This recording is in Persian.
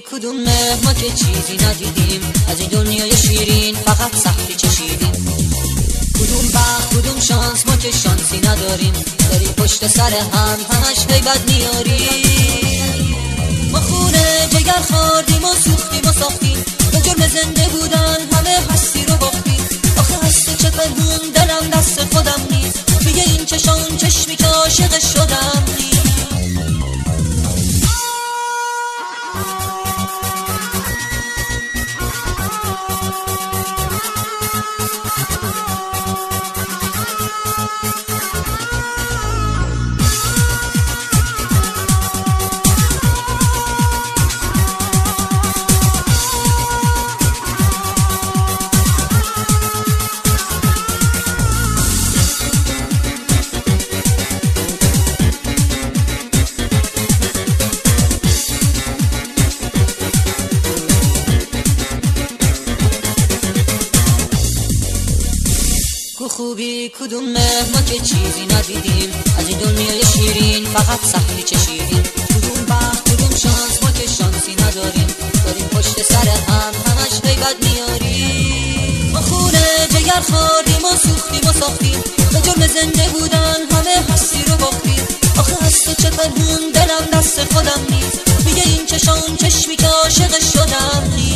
کدوم ما که چیزی ندیدیم، از این دنیای شیرین فقط سختی چشیدیم. کدوم بخت کدوم شانس ما که شانسی نداریم، داریم پشت سر هم همش غیبت میاریم. ما خونه جگر خوردیم و سوختیم و ساختیم، به جرم زنده بودن همه هستی رو باختیم. آخه هست چه پنهون دلم دست خودم نیست، میگه این چشان چشمی که عاشق شدم نیست. خوبی کدوم ما که چیزی ندیدیم، از این دنیای شیرین فقط سختی چشیدیم. کدوم بخت کدوم شانس ما که شانسی نداریم، داریم پشت سر هم همش غیبت میاریم. ما خونه جگر خوردیم و سوختیم و ساختیم، به جرم زنده بودن همه هستی رو باختیم. آخه هست چه پنهون دلم دست خودم نیست، میگه این چشان چشمی که عاشق شدم نیست.